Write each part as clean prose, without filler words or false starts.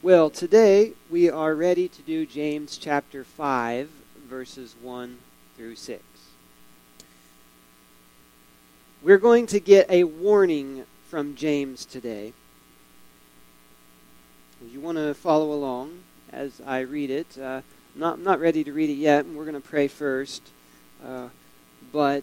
Well, today we are ready to do James chapter 5, verses 1 through 6. We're going to get a warning from James today. You want to follow along as I read it. I'm not ready to read it yet, and we're going to pray first. But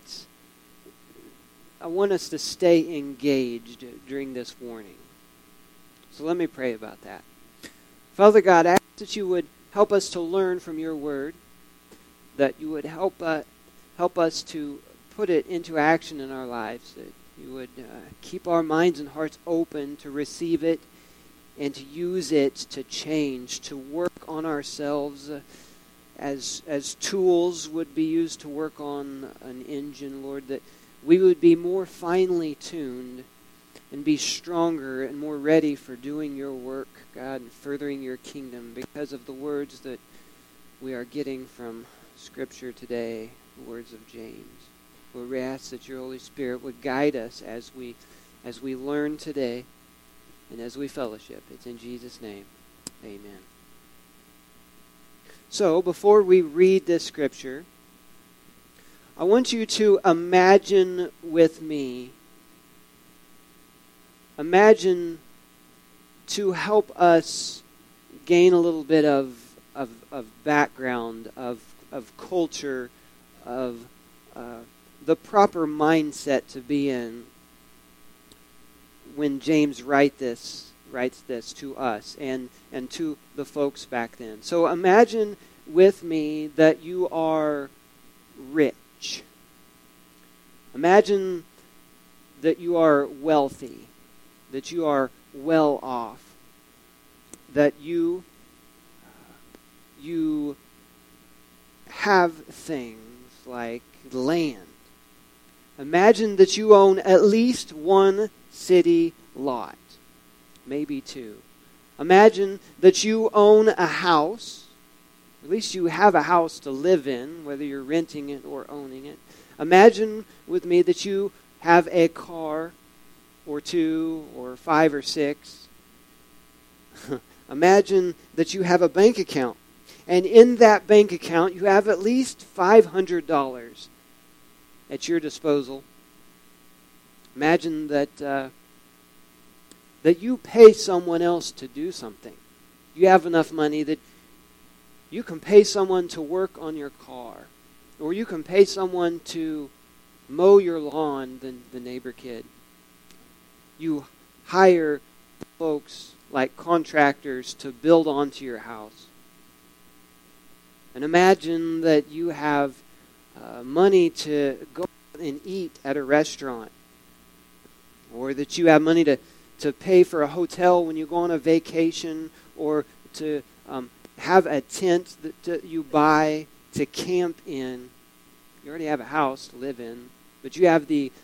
I want us to stay engaged during this warning. So let me pray about that. Father God, I ask that you would help us to learn from your word, that you would help us to put it into action in our lives, that you would keep our minds and hearts open to receive it and to use it to change, to work on ourselves as tools would be used to work on an engine, Lord, that we would be more finely tuned and be stronger and more ready for doing your work, God, and furthering your kingdom because of the words that we are getting from Scripture today, the words of James. Lord, we ask that your Holy Spirit would guide us as we learn today and as we fellowship. It's in Jesus' name. Amen. So, before we read this Scripture, I want you to imagine with me. Imagine to help us gain a little bit of background, of culture, of the proper mindset to be in when James writes this to us and to the folks back then. So imagine with me that you are rich. Imagine that you are wealthy, that you are well off, that you have things like land. Imagine that you own at least one city lot, maybe two. Imagine that you own a house, at least you have a house to live in, whether you're renting it or owning it. Imagine with me that you have a car, or two, or 5 or 6. Imagine that you have a bank account. And in that bank account, you have at least $500 at your disposal. Imagine that you pay someone else to do something. You have enough money that you can pay someone to work on your car. Or you can pay someone to mow your lawn, the neighbor kid. You hire folks like contractors to build onto your house. And imagine that you have money to go and eat at a restaurant. Or that you have money to pay for a hotel when you go on a vacation. Or to have a tent that you buy to camp in. You already have a house to live in. But you have the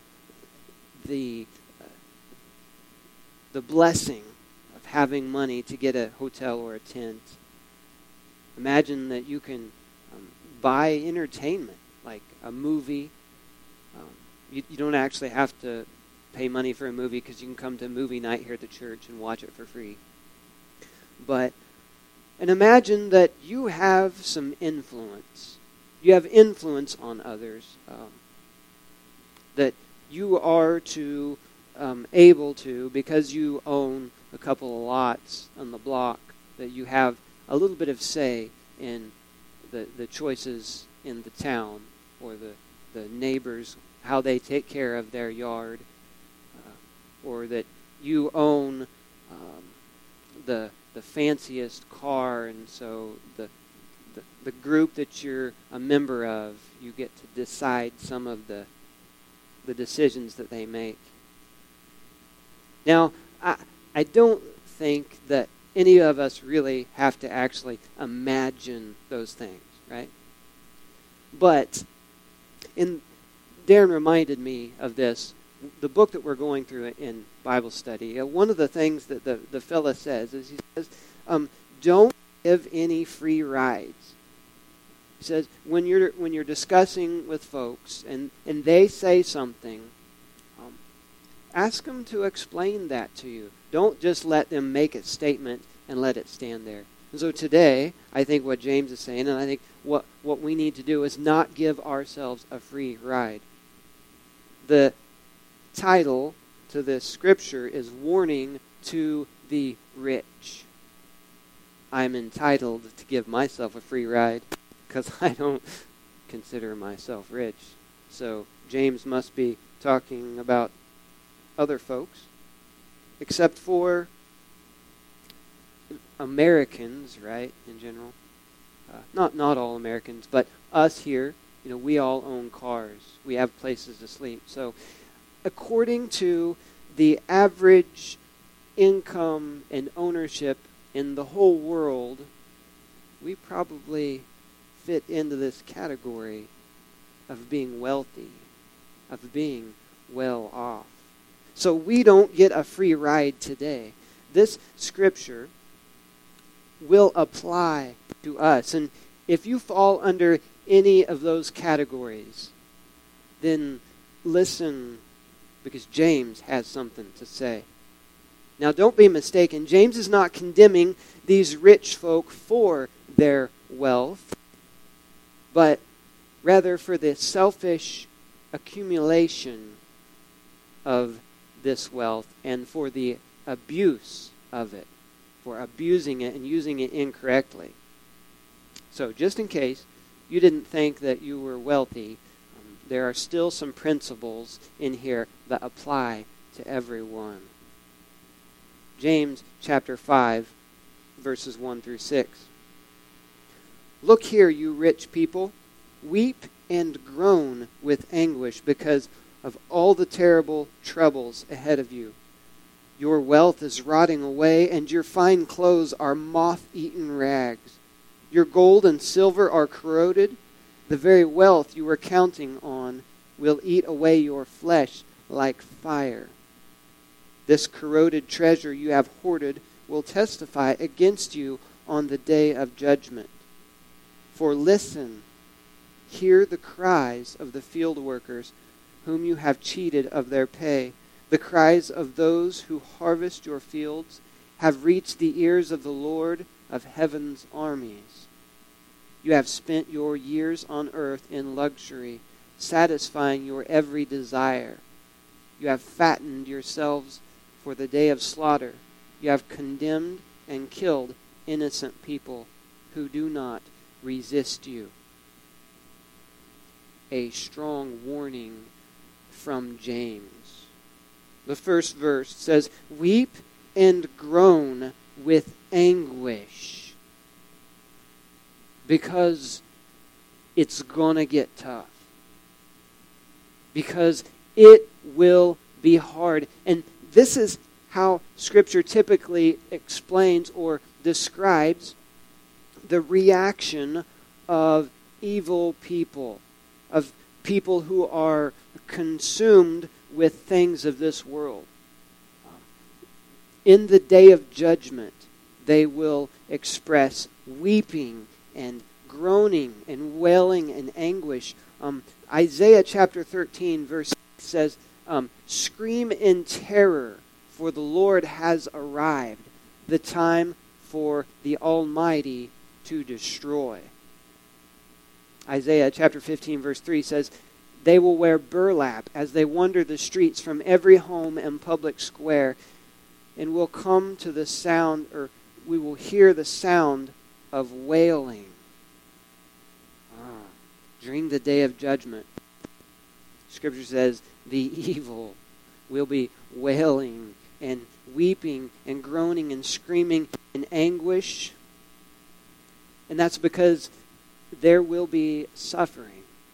blessing of having money to get a hotel or a tent. Imagine that you can buy entertainment, like a movie. You don't actually have to pay money for a movie because you can come to movie night here at the church and watch it for free. And imagine that you have some influence. You have influence on others. That you are able to, because you own a couple of lots on the block, that you have a little bit of say in the choices in the town or the neighbors, how they take care of their yard, or that you own the fanciest car, and so the group that you're a member of, you get to decide some of the decisions that they make. Now, I don't think that any of us really have to actually imagine those things, right? But Darren reminded me of this, the book that we're going through in Bible study. One of the things that the fella says is, he says, don't give any free rides. He says, when you're discussing with folks and they say something, ask them to explain that to you. Don't just let them make a statement and let it stand there. And so today, I think what James is saying, and I think what we need to do is not give ourselves a free ride. The title to this scripture is Warning to the Rich. I'm entitled to give myself a free ride because I don't consider myself rich. So James must be talking about other folks, except for Americans, right, in general. Not all Americans, but us here, we all own cars. We have places to sleep. So according to the average income and ownership in the whole world, we probably fit into this category of being wealthy, of being well off. So we don't get a free ride today. This scripture will apply to us. And if you fall under any of those categories, then listen, because James has something to say. Now, don't be mistaken. James is not condemning these rich folk for their wealth, but rather for the selfish accumulation of this wealth and for the abuse of it, for abusing it and using it incorrectly. So, just in case you didn't think that you were wealthy, there are still some principles in here that apply to everyone. James chapter 5, verses 1 through 6. Look here, you rich people. Weep and groan with anguish because of all the terrible troubles ahead of you. Your wealth is rotting away, and your fine clothes are moth-eaten rags. Your gold and silver are corroded. The very wealth you were counting on will eat away your flesh like fire. This corroded treasure you have hoarded will testify against you on the day of judgment. For listen, hear the cries of the field workers whom you have cheated of their pay. The cries of those who harvest your fields have reached the ears of the Lord of heaven's armies. You have spent your years on earth in luxury, satisfying your every desire. You have fattened yourselves for the day of slaughter. You have condemned and killed innocent people who do not resist you. A strong warning from James. The first verse says, weep and groan with anguish, because it's gonna get tough. Because it will be hard. And this is how Scripture typically explains or describes the reaction of evil people, of people who are consumed with things of this world. In the day of judgment, they will express weeping and groaning and wailing and anguish. Isaiah chapter 13 verse 6 says, scream in terror, for the Lord has arrived, the time for the Almighty to destroy. Isaiah chapter 15 verse 3 says, they will wear burlap as they wander the streets from every home and public square, and will come to the sound, or we will hear the sound of wailing. During the day of judgment, Scripture says the evil will be wailing and weeping and groaning and screaming in anguish. And that's because there will be suffering.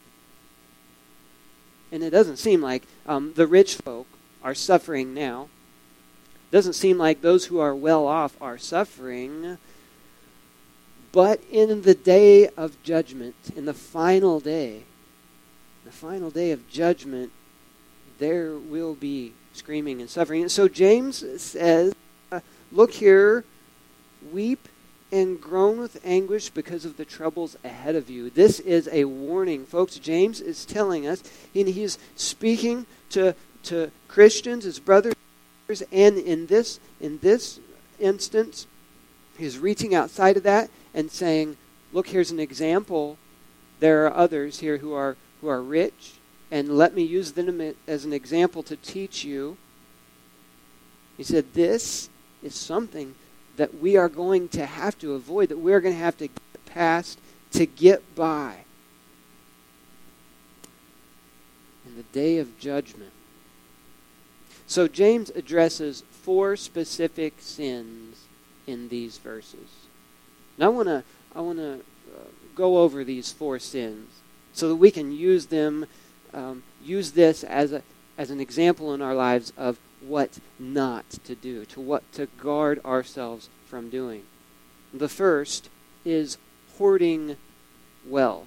And it doesn't seem like the rich folk are suffering now. It doesn't seem like those who are well off are suffering. But in the day of judgment, in the final day of judgment, there will be screaming and suffering. And so James says, look here, weep and groan with anguish because of the troubles ahead of you. This is a warning, folks. James is telling us, and he's speaking to Christians, his brothers, and in this instance, He's reaching outside of that and saying, look, here's an example. There are others here who are rich, and let me use them as an example to teach you. He said, this is something that we are going to have to avoid, that we're going to have to get past to get by in the day of judgment. So James addresses 4 specific sins in these verses. And I want to go over these 4 sins so that we can use them, use this as an example in our lives of what not to do, to what to guard ourselves from doing. The first is hoarding wealth.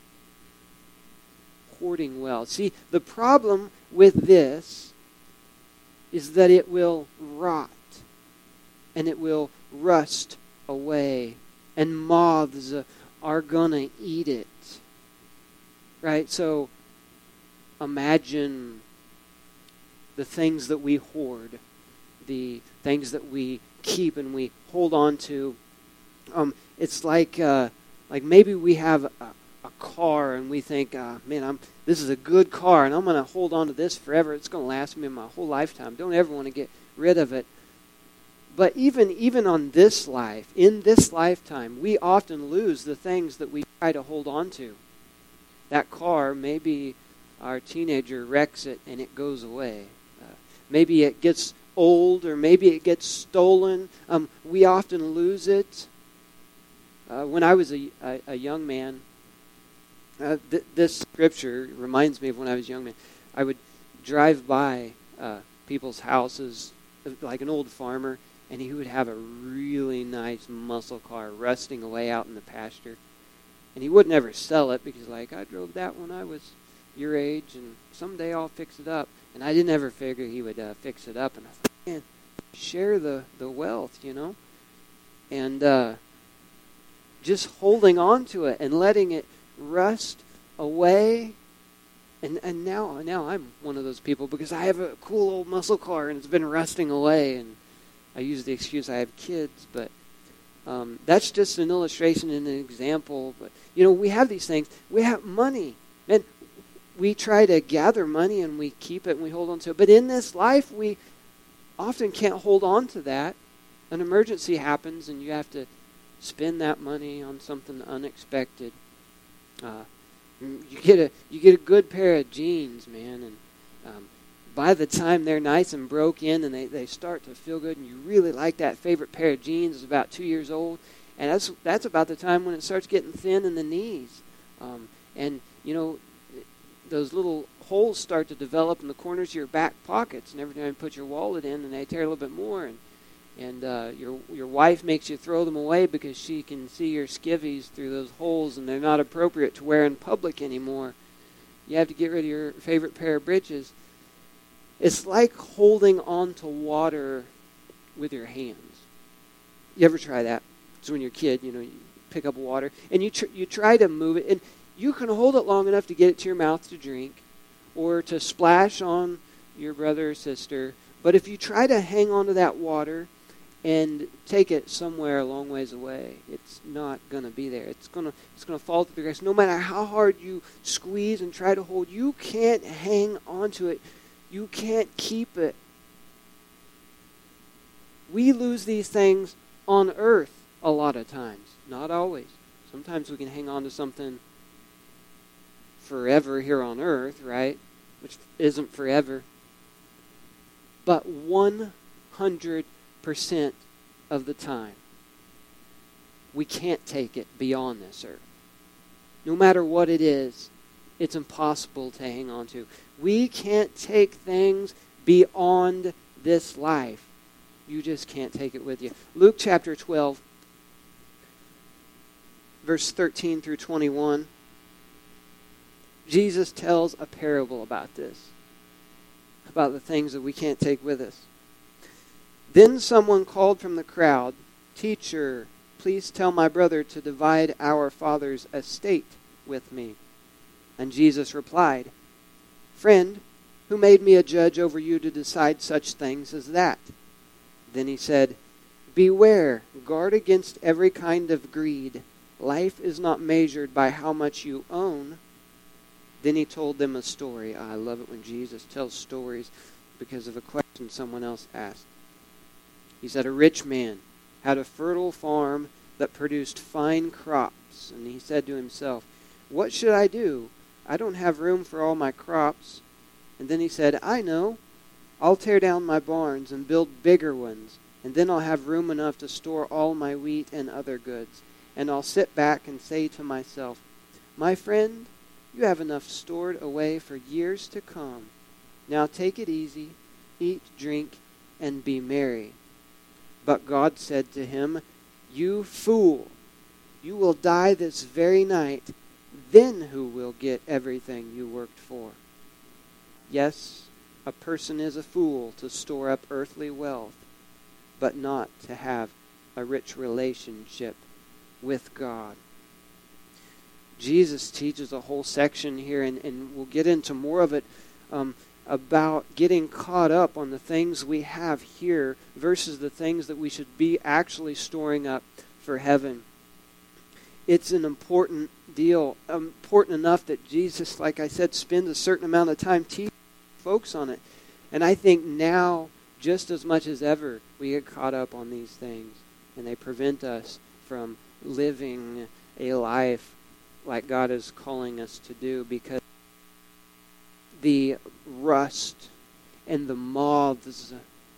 Hoarding wealth. See, the problem with this is that it will rot and it will rust away, and moths are gonna eat it. Right? So imagine the things that we hoard, the things that we keep and we hold on to. It's like maybe we have a car and we think, man, this is a good car and I'm going to hold on to this forever. It's going to last me my whole lifetime. Don't ever want to get rid of it. But even on this life, in this lifetime, we often lose the things that we try to hold on to. That car, maybe our teenager wrecks it and it goes away. Maybe it gets old, or maybe it gets stolen. We often lose it. When I was a young man, this scripture reminds me of when I was a young man. I would drive by people's houses, like an old farmer, and he would have a really nice muscle car rusting away out in the pasture. And he would never sell it because, like, I drove that when I was your age, and someday I'll fix it up. And I didn't ever figure he would fix it up. And I thought, man, share the wealth, you know? And just holding on to it and letting it rust away. And now I'm one of those people because I have a cool old muscle car and it's been rusting away. And I use the excuse I have kids, but that's just an illustration and an example. But, you know, we have these things. We have money. And we try to gather money and we keep it and we hold on to it. But in this life, we often can't hold on to that. An emergency happens and you have to spend that money on something unexpected. You get a good pair of jeans, man, and by the time they're nice and broke in and they start to feel good and you really like that favorite pair of jeans, is about 2 years old, and that's about the time when it starts getting thin in the knees. And, you know, those little holes start to develop in the corners of your back pockets, and every time you put your wallet in, and they tear a little bit more, and your wife makes you throw them away because she can see your skivvies through those holes, and they're not appropriate to wear in public anymore. You have to get rid of your favorite pair of breeches. It's like holding on to water with your hands. You ever try that? So when you're a kid, you know, you pick up water, and you try to move it, and you can hold it long enough to get it to your mouth to drink or to splash on your brother or sister. But if you try to hang on to that water and take it somewhere a long ways away, it's not going to be there. It's going to fall to the grass. No matter how hard you squeeze and try to hold, you can't hang on to it. You can't keep it. We lose these things on earth a lot of times. Not always. Sometimes we can hang on to something forever here on earth, right? Which isn't forever. But 100% of the time, we can't take it beyond this earth. No matter what it is, it's impossible to hang on to. We can't take things beyond this life. You just can't take it with you. Luke chapter 12, verse 13 through 21. Jesus tells a parable about this, about the things that we can't take with us. Then someone called from the crowd, "Teacher, please tell my brother to divide our father's estate with me." And Jesus replied, "Friend, who made me a judge over you to decide such things as that?" Then he said, Beware, guard against every kind of greed. Life is not measured by how much you own. Then he told them a story. I love it when Jesus tells stories because of a question someone else asked. He said, a rich man had a fertile farm that produced fine crops. And he said to himself, what should I do? I don't have room for all my crops. And then he said, I know. I'll tear down my barns and build bigger ones. And then I'll have room enough to store all my wheat and other goods. And I'll sit back and say to myself, my friend, you have enough stored away for years to come. Now take it easy, eat, drink, and be merry. But God said to him, you fool, you will die this very night. Then who will get everything you worked for? Yes, a person is a fool to store up earthly wealth, but not to have a rich relationship with God. Jesus teaches a whole section here, and we'll get into more of it, about getting caught up on the things we have here versus the things that we should be actually storing up for heaven. It's an important deal, important enough that Jesus, like I said, spends a certain amount of time teaching folks on it. And I think now, just as much as ever, we get caught up on these things, and they prevent us from living a life like God is calling us to do, because the rust and the moths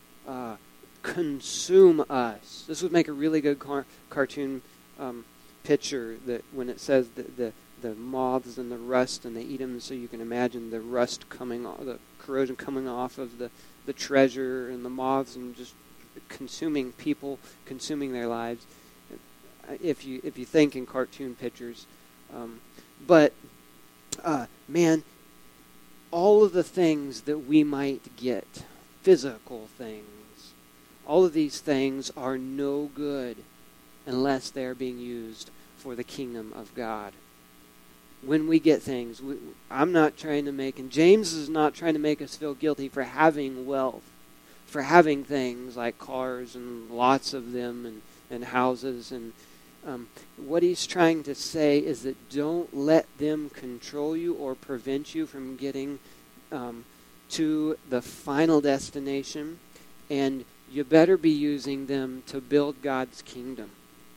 consume us. This would make a really good cartoon picture, that when it says the moths and the rust, and they eat them, so you can imagine the rust coming off, the corrosion coming off of the treasure, and the moths, and just consuming people, consuming their lives. If you think in cartoon pictures, man, all of the things that we might get, physical things, all of these things are no good unless they are being used for the kingdom of God. When we get things, I'm not trying to make, and James is not trying to make us feel guilty for having wealth, for having things like cars and lots of them, and houses. And what he's trying to say is that don't let them control you or prevent you from getting to the final destination, and you better be using them to build God's kingdom.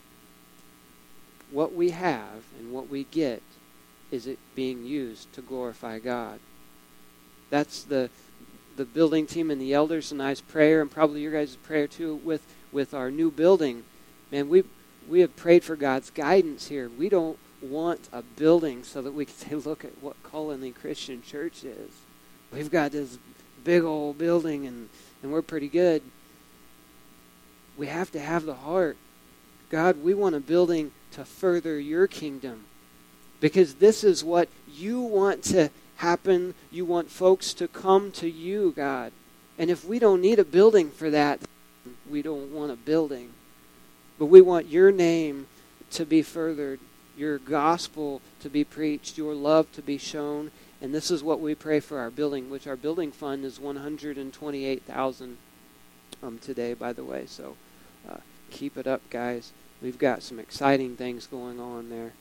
What we have and what we get, is it being used to glorify God? That's the building team and the elders and I's prayer, and probably your guys' prayer too, with our new building. Man, we have prayed for God's guidance here. We don't want a building so that we can say, look at what Colony Christian Church is. We've got this big old building, and we're pretty good. We have to have the heart. God, we want a building to further your kingdom, because this is what you want to happen. You want folks to come to you, God. And if we don't need a building for that, we don't want a building. But we want your name to be furthered, your gospel to be preached, your love to be shown. And this is what we pray for our building, which our building fund is $128,000 today, by the way. So keep it up, guys. We've got some exciting things going on there.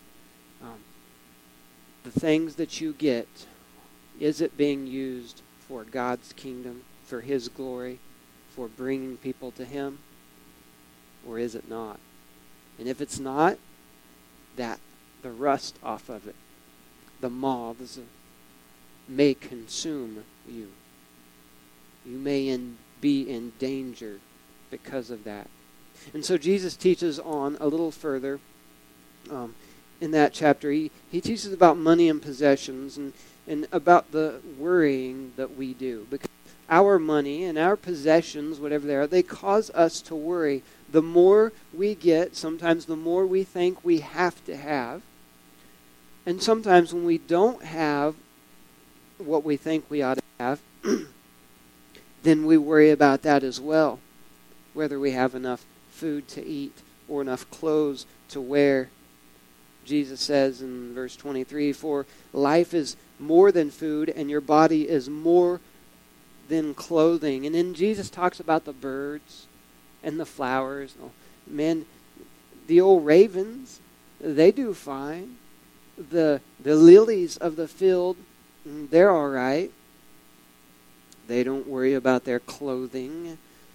The things that you get, is it being used for God's kingdom, for his glory, for bringing people to him? Or is it not? And if it's not, that the rust off of it, the moths may consume you. You may be in danger because of that. And so Jesus teaches on a little further in that chapter. He teaches about money and possessions, and about the worrying that we do. Because our money and our possessions, whatever they are, they cause us to worry. The more we get, sometimes the more we think we have to have. And sometimes when we don't have what we think we ought to have, then we worry about that as well. Whether we have enough food to eat or enough clothes to wear. Jesus says in verse 23, for life is more than food, and your body is more than clothing. And then Jesus talks about the birds and the flowers. Man, the old ravens, they do fine. The lilies of the field, they're all right. They don't worry about their clothing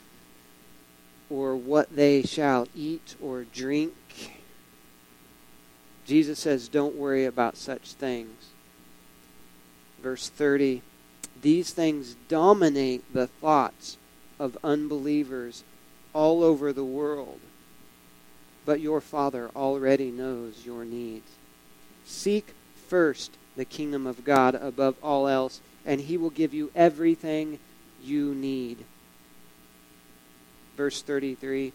or what they shall eat or drink. Jesus says, don't worry about such things. Verse 30, these things dominate the thoughts of unbelievers all over the world. But your Father already knows your needs. Seek first the kingdom of God above all else, and He will give you everything you need. Verse 32.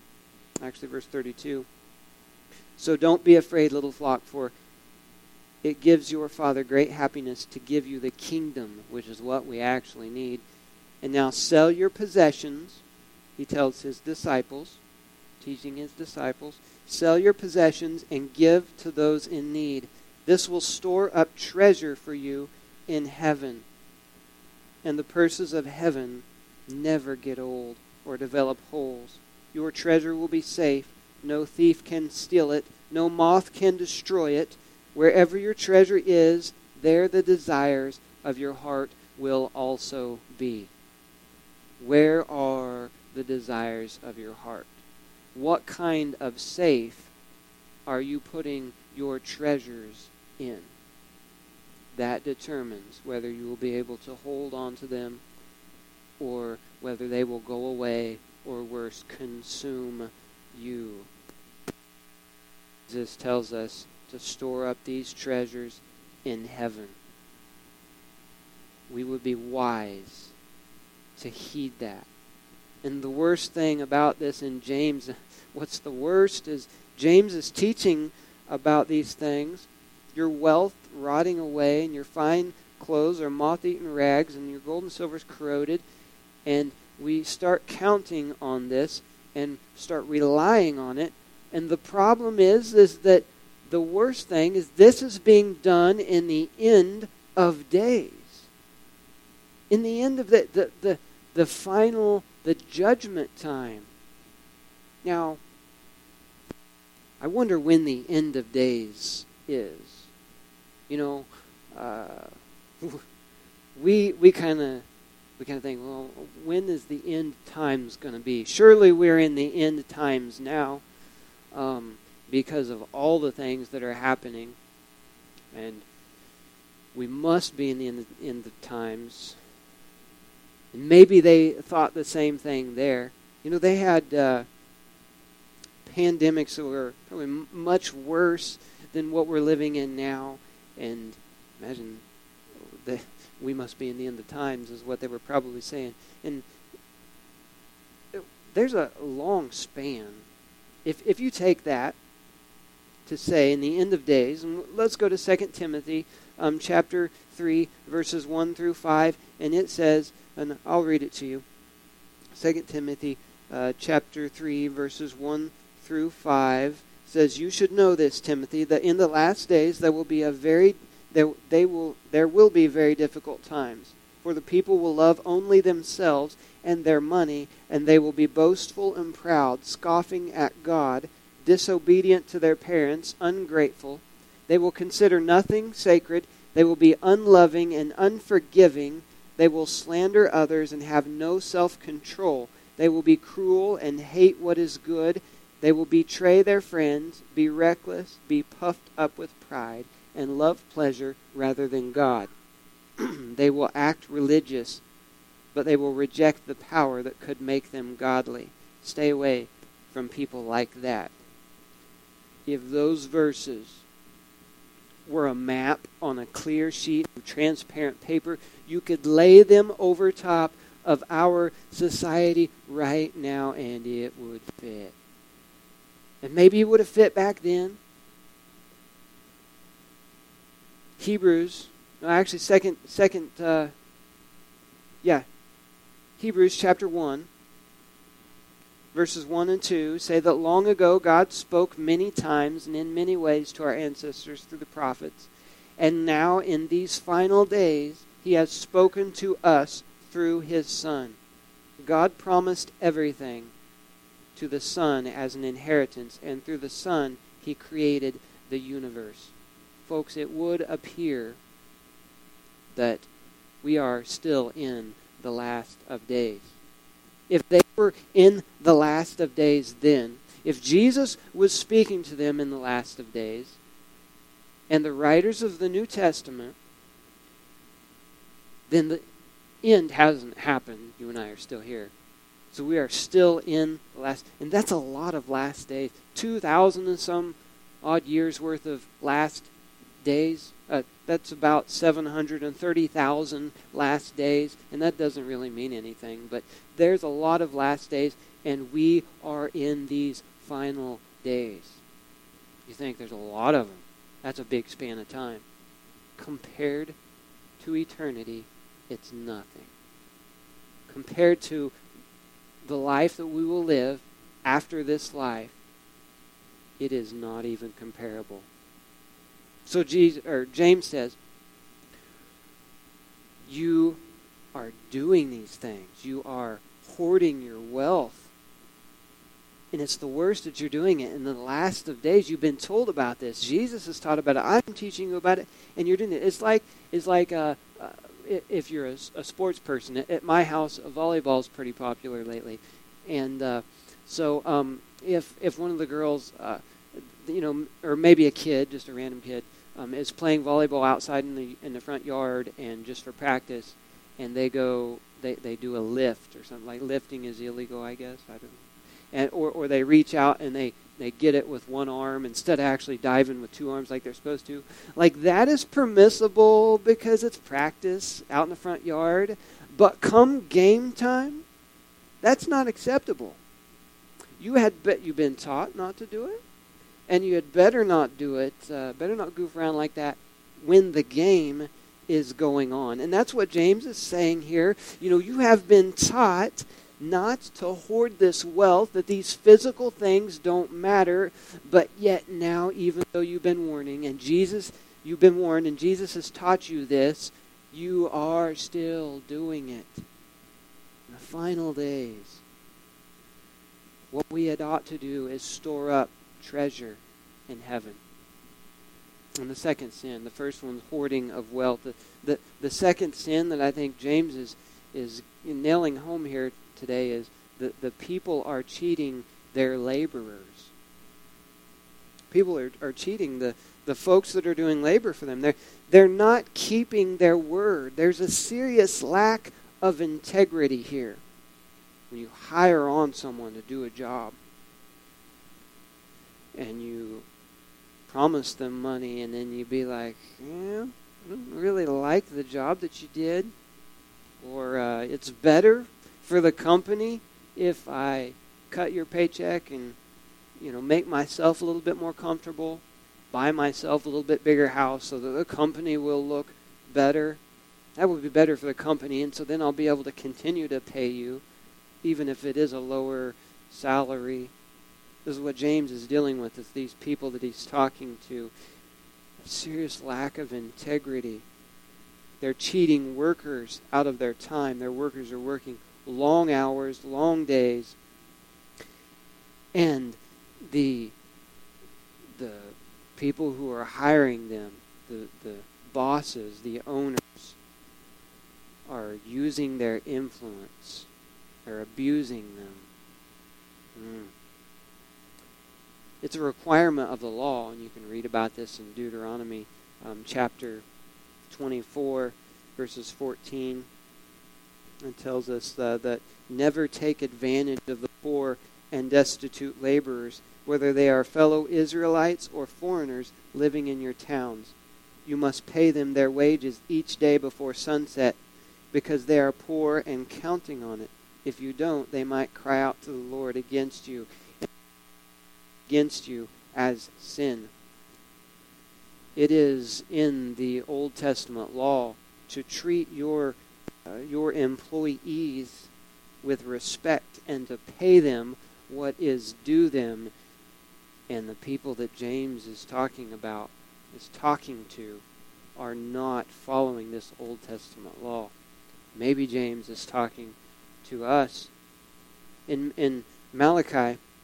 So don't be afraid, little flock, for it gives your Father great happiness to give you the kingdom, which is what we actually need. And now sell your possessions, He tells His disciples, teaching His disciples, sell your possessions and give to those in need. This will store up treasure for you in heaven. And the purses of heaven never get old or develop holes. Your treasure will be safe. No thief can steal it. No moth can destroy it. Wherever your treasure is, there the desires of your heart will also be. Where are the desires of your heart? What kind of safe are you putting your treasures in? That determines whether you will be able to hold on to them or whether they will go away or worse, consume you. Jesus tells us to store up these treasures in heaven. We would be wise to heed that. And the worst thing about this in James, what's the worst is James is teaching about these things. Your wealth rotting away and your fine clothes are moth-eaten rags and your gold and silver is corroded. And we start counting on this and start relying on it. And the problem is that the worst thing is this is being done in the end of days. In the end of the final, the judgment time. Now, I wonder when the end of days is. You know, we kind of think, well, when is the end times going to be? Surely we're in the end times now. Because of all the things that are happening. And we must be in the end of times. And maybe they thought the same thing there. You know, they had pandemics that were probably much worse than what we're living in now. And imagine that we must be in the end of times is what they were probably saying. And there's a long span. If you take that to say in the end of days, and let's go to 2 Timothy chapter 3, verses 1 through 5, and it says, and I'll read it to you. 2 Timothy chapter 3, verses 1 through 5 says, you should know this, Timothy, that in the last days there will be there will be very difficult times. For the people will love only themselves and their money, and they will be boastful and proud, scoffing at God, disobedient to their parents, ungrateful. They will consider nothing sacred. They will be unloving and unforgiving. They will slander others and have no self-control. They will be cruel and hate what is good. They will betray their friends, be reckless, be puffed up with pride, and love pleasure rather than God. They will act religious, but they will reject the power that could make them godly. Stay away from people like that. If those verses were a map on a clear sheet of transparent paper, you could lay them over top of our society right now and it would fit. And maybe it would have fit back then. Hebrews chapter 1, verses 1 and 2 say that long ago God spoke many times and in many ways to our ancestors through the prophets. And now in these final days He has spoken to us through His Son. God promised everything to the Son as an inheritance, and through the Son he created the universe. Folks, it would appear that we are still in the last of days. If they were in the last of days then, if Jesus was speaking to them in the last of days, and the writers of the New Testament, then the end hasn't happened. You and I are still here. So we are still in the last, and that's a lot of last days. 2,000 and some odd years worth of last days. That's about 730,000 last days, and that doesn't really mean anything. But there's a lot of last days, and we are in these final days. You think there's a lot of them. That's a big span of time. Compared to eternity, it's nothing. Compared to the life that we will live after this life, it is not even comparable. So James says, you are doing these things. You are hoarding your wealth. And it's the worst that you're doing it in the last of days. You've been told about this. Jesus has taught about it. I'm teaching you about it, and you're doing it. It's like if you're a sports person. At my house, volleyball is pretty popular lately, and so if one of the girls, or maybe a kid, just a random kid, is playing volleyball outside in the front yard and just for practice, and they do a lift or something. Like lifting is illegal, I guess. I don't know. And or they reach out and they get it with one arm instead of actually diving with two arms like they're supposed to. Like that is permissible because it's practice out in the front yard. But come game time, that's not acceptable. You've been taught not to do it, and you had better not do it. Better not goof around like that when the game is going on. And that's what James is saying here. You have been taught not to hoard this wealth, that these physical things don't matter, but yet now, even though you've been warned, and Jesus has taught you this, you are still doing it. In the final days, what we ought to do is store up treasure in heaven. And the second sin, the first one's hoarding of wealth. The second sin that I think James is nailing home here today is the people are cheating their laborers. People are cheating the folks that are doing labor for them. They're not keeping their word. There's a serious lack of integrity here. When you hire on someone to do a job and you promise them money and then you be like, I don't really like the job that you did, or it's better for the company if I cut your paycheck and make myself a little bit more comfortable, buy myself a little bit bigger house so that the company will look better. That would be better for the company, and so then I'll be able to continue to pay you even if it is a lower salary. This is what James is dealing with, is these people that he's talking to. A serious lack of integrity. They're cheating workers out of their time. Their workers are working long hours, long days. And the people who are hiring them, the bosses, the owners, are using their influence. They're abusing them. It's a requirement of the law, and you can read about this in Deuteronomy chapter 24, verses 14. It tells us that never take advantage of the poor and destitute laborers, whether they are fellow Israelites or foreigners living in your towns. You must pay them their wages each day before sunset, because they are poor and counting on it. If you don't, they might cry out to the Lord against you as sin. It is in the Old Testament law to treat your employees with respect and to pay them what is due them. And the people that James is talking to, are not following this Old Testament law. Maybe James is talking to us. In Malachi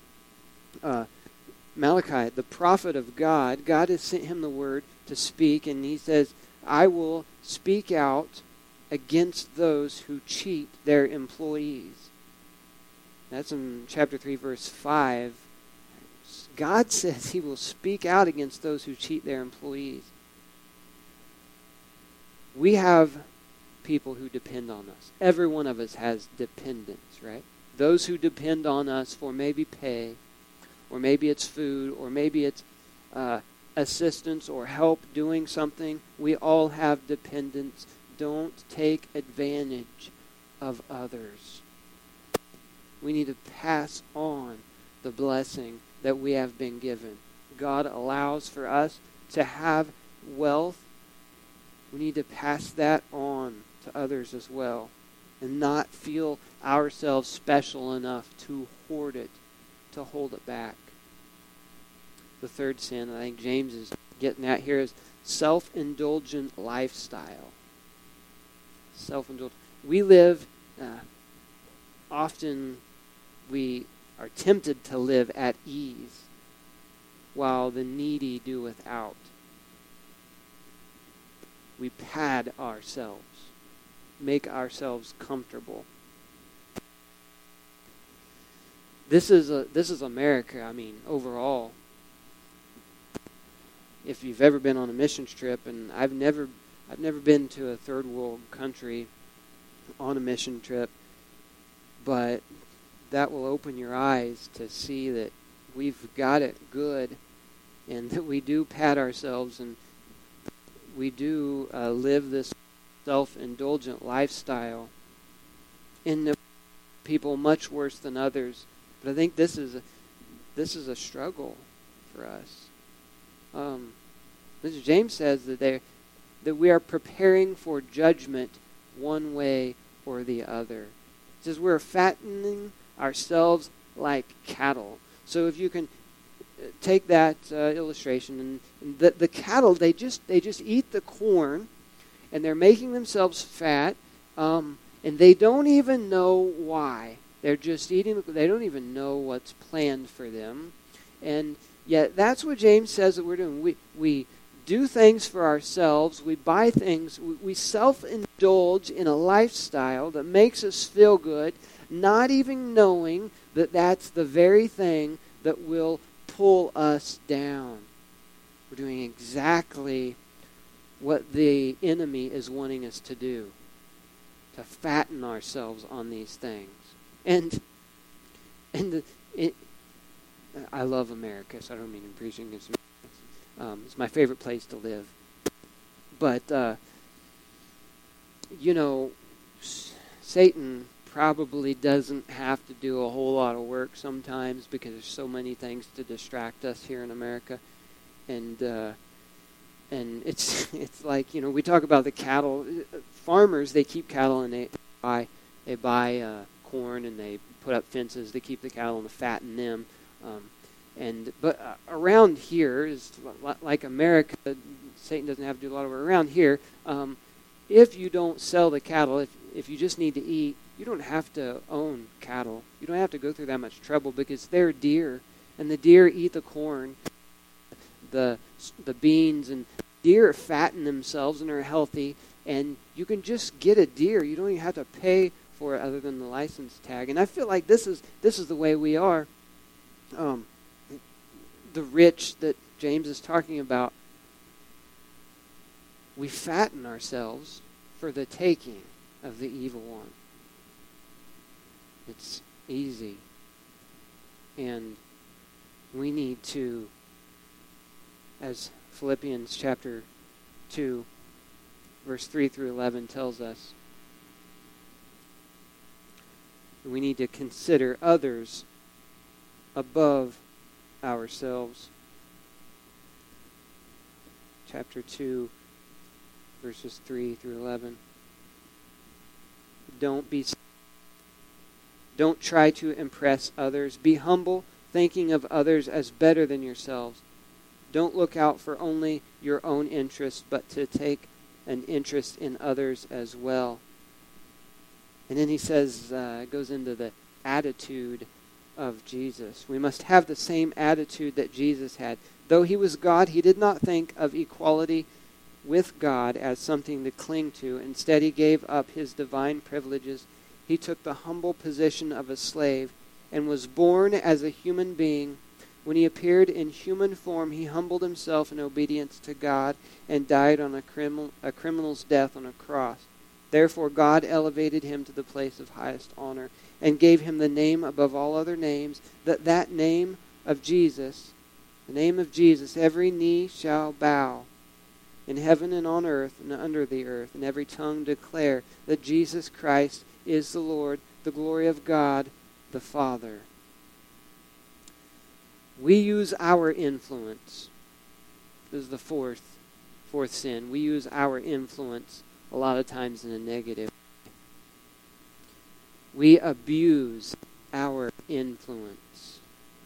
Malachi, the prophet of God, God has sent him the word to speak, and he says, I will speak out against those who cheat their employees. That's in chapter 3, verse 5. God says he will speak out against those who cheat their employees. We have people who depend on us. Every one of us has dependents, right? Those who depend on us for maybe pay, or maybe it's food, or maybe it's assistance or help doing something. We all have dependents. Don't take advantage of others. We need to pass on the blessing that we have been given. God allows for us to have wealth. We need to pass that on to others as well, and not feel ourselves special enough to hoard it, to hold it back. The third sin I think James is getting at here is self-indulgent lifestyle. Self-indulgent. We live, often we are tempted to live at ease, while the needy do without. We pad ourselves, make ourselves comfortable. This is America. I mean, overall. If you've ever been on a missions trip, and I've never been to a third world country on a mission trip, but that will open your eyes to see that we've got it good, and that we do pat ourselves, and we do live this self-indulgent lifestyle in the people much worse than others. But I think this is a struggle for us. James says that we are preparing for judgment one way or the other. He says we're fattening ourselves like cattle. So if you can take that illustration, and the cattle, they just eat the corn, and they're making themselves fat, and they don't even know why. They're just eating. They don't even know what's planned for them, and yet that's what James says that we're doing. We do things for ourselves. We buy things. We self-indulge in a lifestyle that makes us feel good, not even knowing that that's the very thing that will pull us down. We're doing exactly what the enemy is wanting us to do, to fatten ourselves on these things. And I love America, so I don't mean to preach against America. It's my favorite place to live. But, Satan probably doesn't have to do a whole lot of work sometimes, because there's so many things to distract us here in America. And it's like, we talk about the cattle. Farmers, they keep cattle, and they buy corn, and they put up fences to keep the cattle and to fatten them. But around here is like America. Satan doesn't have to do a lot of work around here. If you don't sell the cattle, if you just need to eat, you don't have to own cattle. You don't have to go through that much trouble, because they're deer, and the deer eat the corn, the beans, and deer fatten themselves and are healthy, and you can just get a deer. You don't even have to pay for it other than the license tag. And I feel like this is the way we are. The rich that James is talking about, we fatten ourselves for the taking of the evil one. It's easy. And we need to, as Philippians chapter 2, verse 3 through 11 tells us, we need to consider others above ourselves. Chapter 2, verses 3 through 11. Don't try to impress others. Be humble, thinking of others as better than yourselves. Don't look out for only your own interests, but to take an interest in others as well. And then he says, goes into the attitude of Jesus. We must have the same attitude that Jesus had. Though he was God, he did not think of equality with God as something to cling to. Instead, he gave up his divine privileges. He took the humble position of a slave and was born as a human being. When he appeared in human form, he humbled himself in obedience to God and died on a criminal's death on a cross. Therefore, God elevated him to the place of highest honor and gave him the name above all other names, that name of Jesus, the name of Jesus, every knee shall bow in heaven and on earth and under the earth, and every tongue declare that Jesus Christ is the Lord, the glory of God the Father. We use our influence. This is the fourth sin. We use our influence a lot of times in a negative way. We abuse our influence.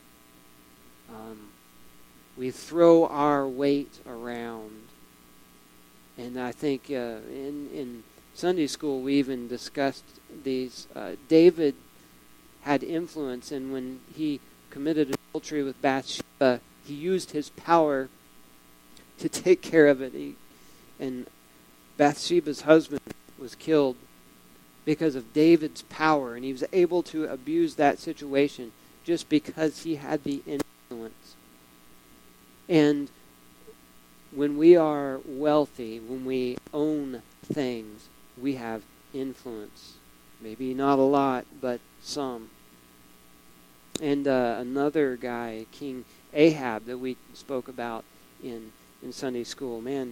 We throw our weight around. And I think in Sunday school we even discussed these. David had influence, and when he committed adultery with Bathsheba, he used his power to take care of it. And Bathsheba's husband was killed because of David's power, and he was able to abuse that situation just because he had the influence. And when we are wealthy, when we own things, we have influence. Maybe not a lot, but some. And another guy, King Ahab, that we spoke about in Sunday school, man,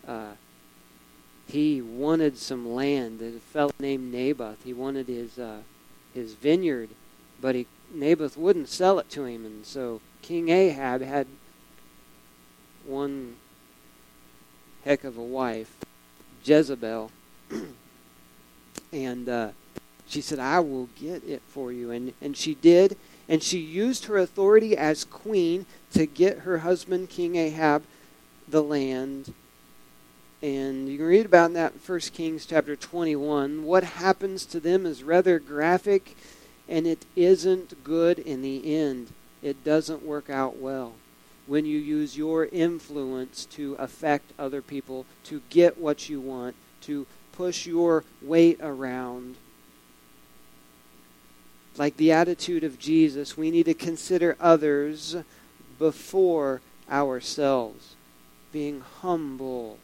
he wanted some land. A fellow named Naboth, he wanted his vineyard, but Naboth wouldn't sell it to him, and so King Ahab had one heck of a wife, Jezebel, and she said, I will get it for you, and she did, and she used her authority as queen to get her husband, King Ahab, the land. And you can read about that in 1 Kings chapter 21. What happens to them is rather graphic, and it isn't good in the end. It doesn't work out well when you use your influence to affect other people, to get what you want, to push your weight around. Like the attitude of Jesus, we need to consider others before ourselves. Being humble.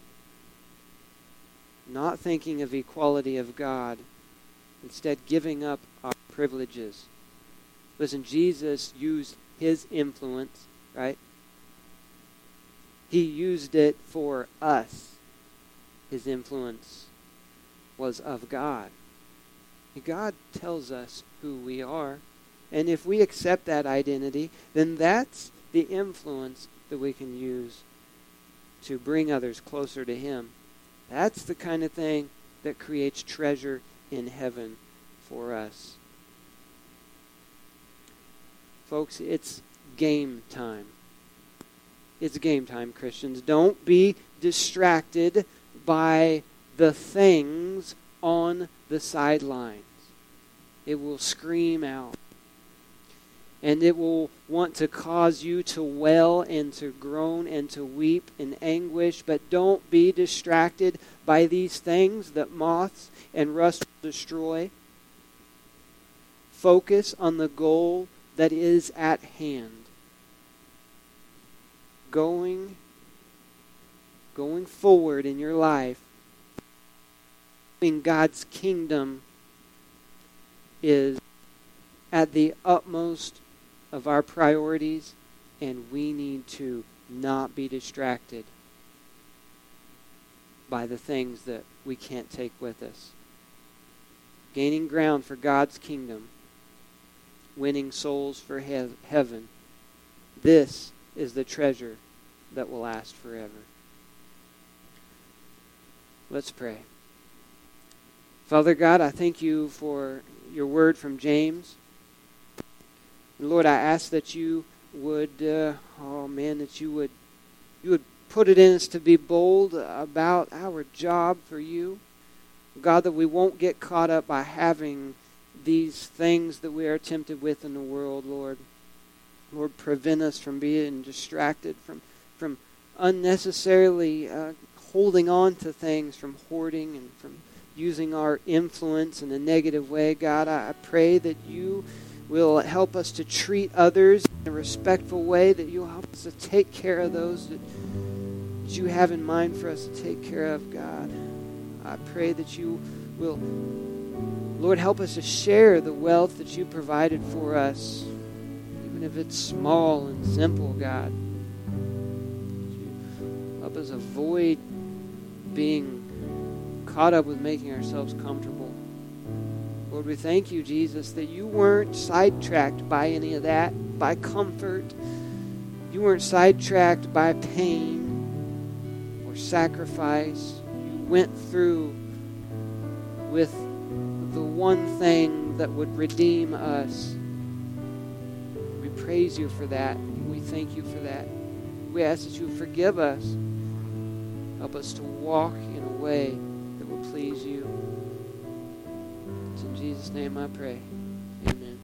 Not thinking of equality of God. Instead, giving up our privileges. Listen, Jesus used his influence, right? He used it for us. His influence was of God. God tells us who we are. And if we accept that identity, then that's the influence that we can use to bring others closer to him. That's the kind of thing that creates treasure in heaven for us. Folks, it's game time. It's game time, Christians. Don't be distracted by the things on the sidelines. It will scream out. And it will want to cause you to wail and to groan and to weep in anguish. But don't be distracted by these things that moths and rust will destroy. Focus on the goal that is at hand. Going forward in your life, in God's kingdom is at the utmost of our priorities, and we need to not be distracted by the things that we can't take with us. Gaining ground for God's kingdom, winning souls for heaven. This is the treasure that will last forever. Let's pray. Father God, I thank you for your word from James. And Lord, I ask that you would, that you would put it in us to be bold about our job for you. God, that we won't get caught up by having these things that we are tempted with in the world, Lord. Lord, prevent us from being distracted, from unnecessarily holding on to things, from hoarding and from using our influence in a negative way. God, I pray that you will help us to treat others in a respectful way, that you'll help us to take care of those that you have in mind for us to take care of, God. I pray that you will, Lord, help us to share the wealth that you provided for us, even if it's small and simple, God. Help us avoid being caught up with making ourselves comfortable. Lord, we thank you, Jesus, that you weren't sidetracked by any of that, by comfort. You weren't sidetracked by pain or sacrifice. You went through with the one thing that would redeem us. We praise you for that. We thank you for that. We ask that you forgive us. Help us to walk in a way that will please you. It's in Jesus' name I pray.